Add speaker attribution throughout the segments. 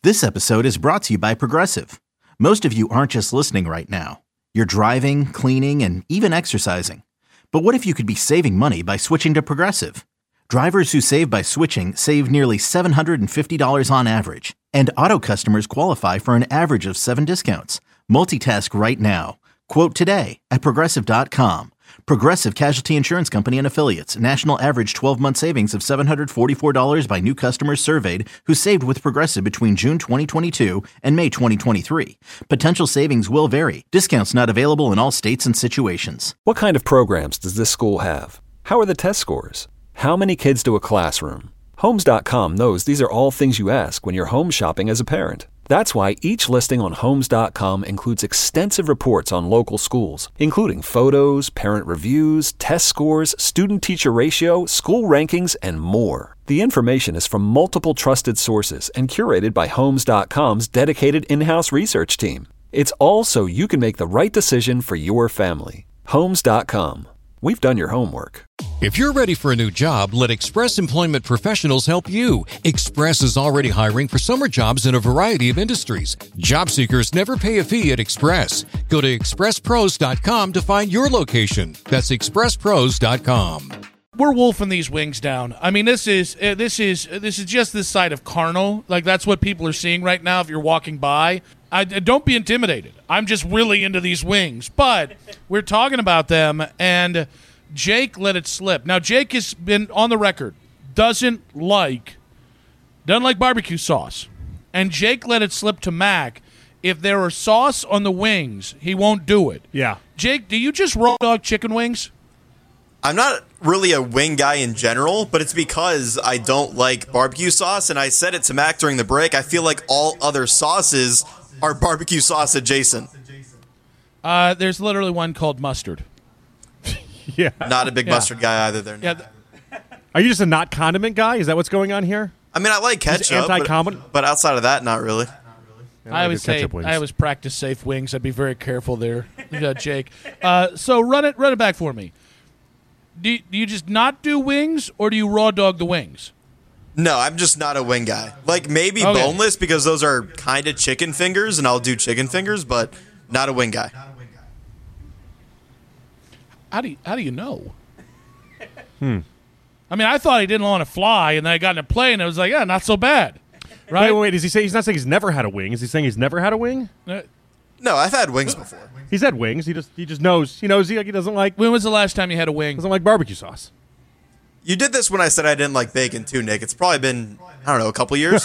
Speaker 1: This episode is brought to you by Progressive. Most of you aren't just listening right now. You're driving, cleaning, and even exercising. But what if you could be saving money by switching to Progressive? Drivers who save by switching save nearly $750 on average. And auto customers qualify for an average of 7 discounts. Multitask right now. Quote today at Progressive.com. Progressive Casualty Insurance Company and Affiliates. National average 12-month savings of $744 by new customers surveyed who saved with Progressive between June 2022 and May 2023. Potential savings will vary. Discounts not available in all states and situations.
Speaker 2: What kind of programs does this school have? How are the test scores? How many kids do a classroom? Homes.com knows these are all things you ask when you're home shopping as a parent. That's why each listing on Homes.com includes extensive reports on local schools, including photos, parent reviews, test scores, student-teacher ratio, school rankings, and more. The information is from multiple trusted sources and curated by Homes.com's dedicated in-house research team. It's all so you can make the right decision for your family. Homes.com. We've done your homework.
Speaker 3: If you're ready for a new job, let Express Employment Professionals help you. Express is already hiring for summer jobs in a variety of industries. Job seekers never pay a fee at Express. Go to expresspros.com to find your location. That's expresspros.com.
Speaker 4: We're wolfing these wings down. I mean, this is just this side of carnal. Like, that's what people are seeing right now if you're walking by. Don't be intimidated. I'm just really into these wings. But we're talking about them, and Jake let it slip. Now, Jake has been on the record, doesn't like barbecue sauce. And Jake let it slip to Mac. If there are sauce on the wings, he won't do it.
Speaker 5: Yeah.
Speaker 4: Jake, do you just raw dog chicken wings?
Speaker 6: I'm not really a wing guy in general, but it's because I don't like barbecue sauce, and I said it to Mac during the break. I feel like all other sauces are barbecue sauce adjacent.
Speaker 4: There's literally one called mustard.
Speaker 5: Yeah.
Speaker 6: Not a big mustard guy either there.
Speaker 4: Yeah.
Speaker 5: Are you just a not condiment guy? Is that what's going on here?
Speaker 6: I mean, I like ketchup, but outside of that, not really.
Speaker 4: I always say I always practice safe wings. I'd be very careful there, Jake. So run it back for me. Do you just not do wings, or do you raw dog the wings?
Speaker 6: No, I'm just not a wing guy. Like, maybe boneless, because those are kind of chicken fingers, and I'll do chicken fingers, but not a wing guy.
Speaker 4: How do you know? I mean, I thought he didn't want to fly, and then I got in a plane, and I was like, yeah, not so bad. Right?
Speaker 5: Wait, is he saying he's not saying he's never had a wing? Is he saying he's never had a wing?
Speaker 6: No, I've had wings before.
Speaker 5: He's had wings. He just knows. He doesn't like.
Speaker 4: When was the last time you had a wing?
Speaker 5: Doesn't like barbecue sauce.
Speaker 6: You did this when I said I didn't like bacon too, Nick. It's probably been, I don't know, a couple years.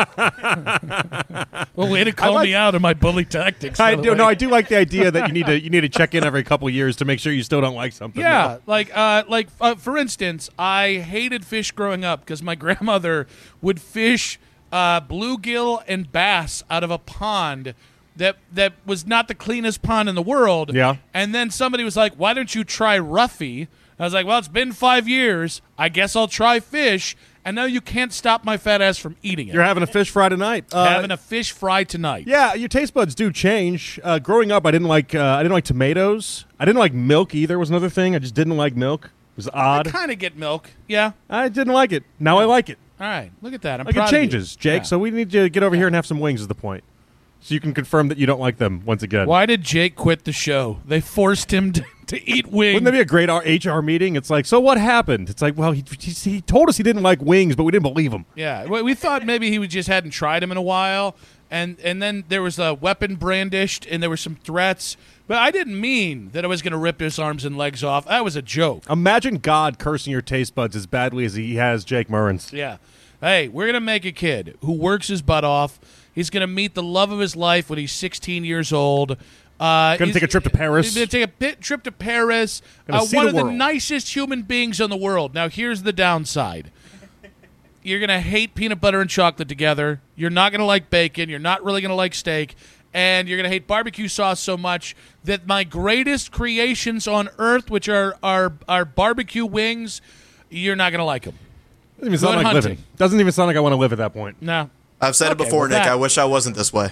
Speaker 4: Well, way to call me out on my bully tactics.
Speaker 5: I do like the idea that you need to check in every couple of years to make sure you still don't like something.
Speaker 4: Yeah, like for instance, I hated fish growing up because my grandmother would fish bluegill and bass out of a pond that was not the cleanest pond in the world.
Speaker 5: Yeah.
Speaker 4: And then somebody was like, why don't you try Ruffy? I was like, well, it's been 5 years. I guess I'll try fish. And now you can't stop my fat ass from eating it.
Speaker 5: You're having a fish fry tonight.
Speaker 4: Having a fish fry tonight.
Speaker 5: Yeah, your taste buds do change. Growing up, I didn't like tomatoes. I didn't like milk either. Was another thing. I just didn't like milk. It was odd.
Speaker 4: I kind of get milk. Yeah.
Speaker 5: I didn't like it. Now I like it.
Speaker 4: All right. Look at that. I'm
Speaker 5: like
Speaker 4: proud
Speaker 5: it changes,
Speaker 4: of you.
Speaker 5: Jake.
Speaker 4: Yeah.
Speaker 5: So we need to get over here and have some wings. Is the point? So you can confirm that you don't like them once again.
Speaker 4: Why did Jake quit the show? They forced him to eat wings.
Speaker 5: Wouldn't that be a great HR meeting? It's like, so what happened? It's like, well, he told us he didn't like wings, but we didn't believe him.
Speaker 4: Yeah, we thought maybe he just hadn't tried them in a while, and then there was a weapon brandished, and there were some threats. But I didn't mean that I was going to rip his arms and legs off. That was a joke.
Speaker 5: Imagine God cursing your taste buds as badly as he has Jake Murren's.
Speaker 4: Yeah. Hey, we're going to make a kid who works his butt off. He's going to meet the love of his life when he's 16 years old.
Speaker 5: Going to take a trip to Paris.
Speaker 4: He's going to take a trip to Paris. One of the nicest human beings in the world. Now, here's the downside. You're going to hate peanut butter and chocolate together. You're not going to like bacon. You're not really going to like steak. And you're going to hate barbecue sauce so much that my greatest creations on earth, which are barbecue wings, you're not going to like them.
Speaker 5: Doesn't even sound like living. Doesn't even sound like I want to live at that point.
Speaker 4: No.
Speaker 6: I've said it before, Nick. I wish I wasn't this way.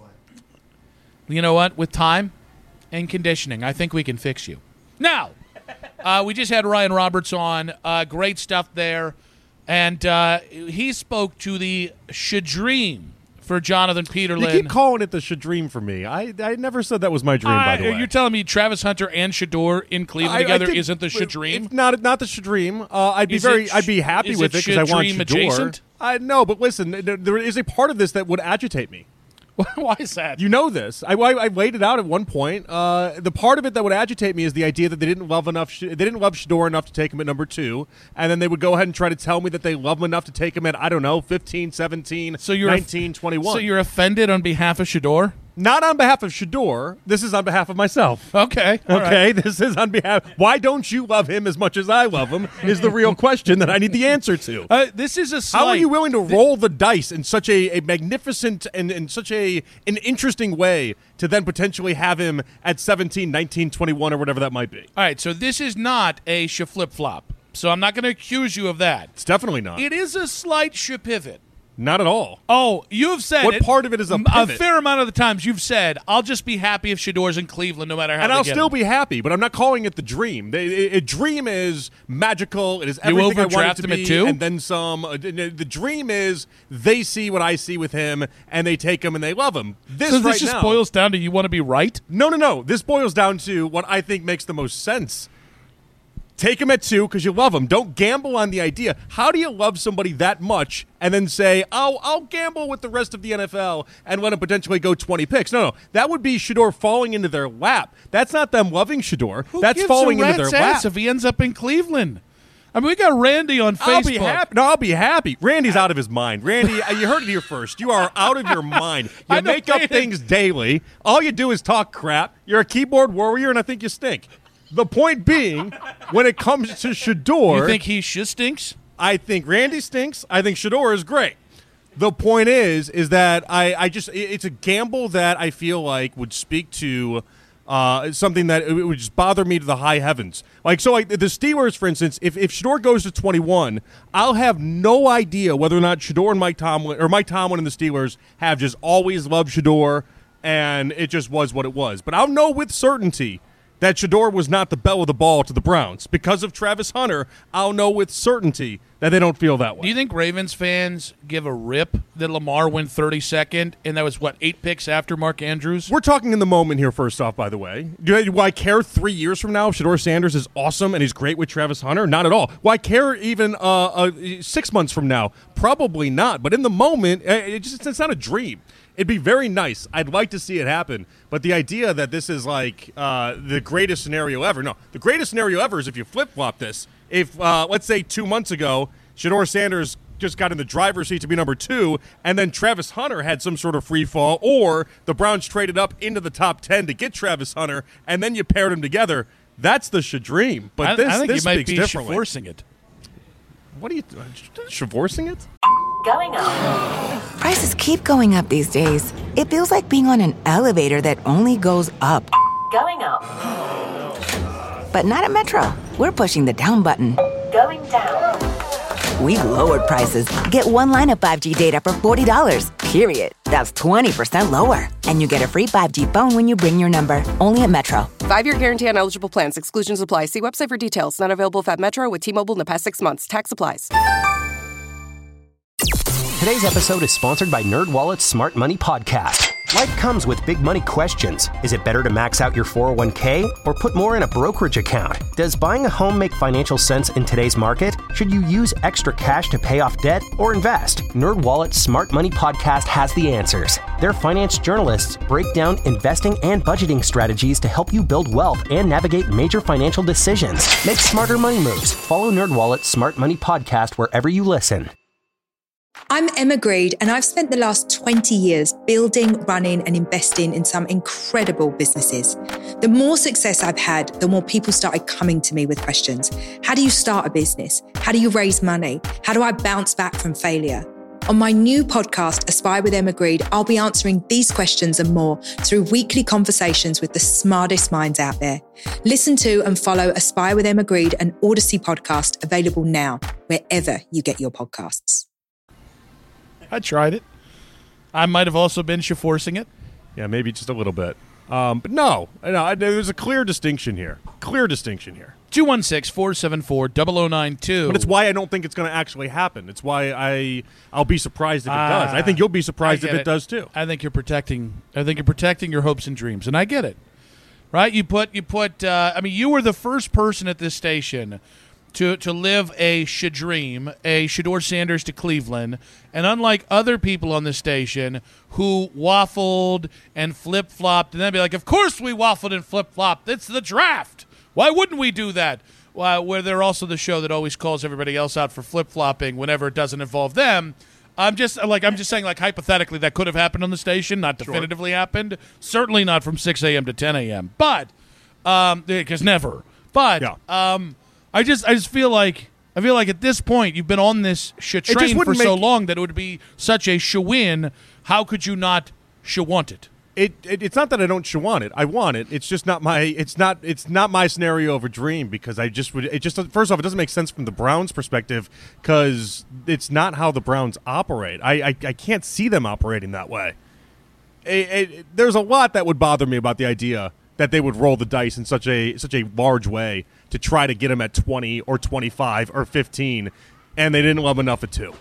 Speaker 4: You know what? With time and conditioning, I think we can fix you. Now, we just had Ryan Roberts on. Great stuff there. And he spoke to the Shadream for Jonathan
Speaker 5: You
Speaker 4: Peterlin.
Speaker 5: keep calling it the Shadream for me. I never said that was my dream, by the way.
Speaker 4: You're telling me Travis Hunter and Shador in Cleveland together isn't the Shadream?
Speaker 5: It's not the Shadream. I'd be happy with it because I want Shador.
Speaker 4: Adjacent?
Speaker 5: I know, but listen, there is a part of this that would agitate me.
Speaker 4: Why is that?
Speaker 5: You know this. I laid it out at one point. The part of it that would agitate me is the idea that they didn't love Shador enough to take him at number 2, and then they would go ahead and try to tell me that they love him enough to take him at, I don't know, 15, 17, 19, 21.
Speaker 4: So you're offended on behalf of Shador?
Speaker 5: Not on behalf of Shador. This is on behalf of myself.
Speaker 4: Okay. All
Speaker 5: okay.
Speaker 4: Right.
Speaker 5: This is on behalf. Why don't you love him as much as I love him? Is the real question that I need the answer to.
Speaker 4: This is a slight.
Speaker 5: How are you willing to roll the dice in such a magnificent and in such an interesting way to then potentially have him at 17, 19, 21, or whatever that might be?
Speaker 4: All right. So this is not a flip flop. So I'm not going to accuse you of that.
Speaker 5: It's definitely not.
Speaker 4: It is a slight pivot.
Speaker 5: Not at all.
Speaker 4: Oh, you have said
Speaker 5: what part of it is a pivot?
Speaker 4: A fair amount of the times you've said, I'll just be happy if Shador's in Cleveland no matter how.
Speaker 5: And I'll still be happy, but I'm not calling it the dream. A dream is magical. It is everything I want it to be,
Speaker 4: too?
Speaker 5: And then some. The dream is they see what I see with him, and they take him and they love him.
Speaker 4: So this just boils down to you want to be right?
Speaker 5: No. This boils down to what I think makes the most sense. Take him at 2 because you love him. Don't gamble on the idea. How do you love somebody that much and then say, oh, I'll gamble with the rest of the NFL and let him potentially go 20 picks? No. That would be Shador falling into their lap. That's not them loving Shador. That's falling into their lap.
Speaker 4: If he ends up in Cleveland. I mean, we got Randy on Facebook.
Speaker 5: I'll be happy. Randy's out of his mind. Randy, you heard it here first. You are out of your mind. You make up things daily. All you do is talk crap. You're a keyboard warrior, and I think you stink. The point being, when it comes to Shador...
Speaker 4: You think he stinks?
Speaker 5: I think Randy stinks. I think Shador is great. The point is that it's a gamble that I feel like would speak to something that it would just bother me to the high heavens. Like the Steelers, for instance, if Shador goes to 21, I'll have no idea whether or not Shador and Mike Tomlin and the Steelers have just always loved Shador and it just was what it was. But I'll know with certainty that Shador was not the belle of the ball to the Browns. Because of Travis Hunter, I'll know with certainty that they don't feel that way.
Speaker 4: Do you think Ravens fans give a rip that Lamar went 32nd and that was, 8 picks after Mark Andrews?
Speaker 5: We're talking in the moment here, first off, by the way. Do I care 3 years from now if Shador Sanders is awesome and he's great with Travis Hunter? Not at all. Do I care even 6 months from now? Probably not. But in the moment, it's not a dream. It'd be very nice. I'd like to see it happen. But the idea that this is like the greatest scenario ever. No, the greatest scenario ever is if you flip-flop this. If, let's say 2 months ago, Shador Sanders just got in the driver's seat to be number 2, and then Travis Hunter had some sort of free fall, or the Browns traded up into the top 10 to get Travis Hunter, and then you paired them together, that's the Shadream. But
Speaker 4: I think
Speaker 5: this
Speaker 4: you might be
Speaker 5: differently.
Speaker 4: forcing it.
Speaker 5: What are you forcing it?
Speaker 7: Going up. Prices keep going up these days. It feels like being on an elevator that only goes up. Going up. But not at Metro. We're pushing the down button. Going down. We've lowered prices. Get one line of 5G data for $40, period. That's 20% lower. And you get a free 5G phone when you bring your number. Only at Metro.
Speaker 8: 5-year guarantee on eligible plans. Exclusions apply. See website for details. Not available at Metro with T-Mobile in the past 6 months. Tax applies.
Speaker 9: Today's episode is sponsored by NerdWallet's Smart Money Podcast. Life comes with big money questions. Is it better to max out your 401k or put more in a brokerage account? Does buying a home make financial sense in today's market? Should you use extra cash to pay off debt or invest? NerdWallet's Smart Money Podcast has the answers. Their finance journalists break down investing and budgeting strategies to help you build wealth and navigate major financial decisions. Make smarter money moves. Follow NerdWallet's Smart Money Podcast wherever you listen.
Speaker 10: I'm Emma Greed, and I've spent the last 20 years building, running, and investing in some incredible businesses. The more success I've had, the more people started coming to me with questions. How do you start a business? How do you raise money? How do I bounce back from failure? On my new podcast, Aspire with Emma Greed, I'll be answering these questions and more through weekly conversations with the smartest minds out there. Listen to and follow Aspire with Emma Greed, an Odyssey podcast, available now, wherever you get your podcasts.
Speaker 4: I tried it. I might have also been forcing it.
Speaker 5: Yeah, maybe just a little bit. But no, there's a clear distinction here.
Speaker 4: 216-474-0092.
Speaker 5: But it's why I don't think it's going to actually happen. It's why I'll be surprised if it does. I think you'll be surprised if it does too.
Speaker 4: I think you're protecting your hopes and dreams, and I get it. Right? You were the first person at this station to live a Shadream, a Shedeur Sanders to Cleveland, and unlike other people on this station who waffled and flip-flopped, and then be like, of course we waffled and flip-flopped. It's the draft. Why wouldn't we do that? Where they're also the show that always calls everybody else out for flip-flopping whenever it doesn't involve them. I'm just saying, like, hypothetically, that could have happened on the station, not definitively happened. Certainly not from 6 a.m. to 10 a.m. But because never. But
Speaker 5: yeah.
Speaker 4: I just feel like at this point you've been on this train for so long that it would be such a shoo-in. How could you not want it?
Speaker 5: It's not that I don't want it. I want it. It's just not my. It's not my scenario of a dream because I just would. It just first off, it doesn't make sense from the Browns' perspective because it's not how the Browns operate. I can't see them operating that way. There's a lot that would bother me about the idea that they would roll the dice in such a large way to try to get him at 20 or 25 or 15, and they didn't love enough at 2.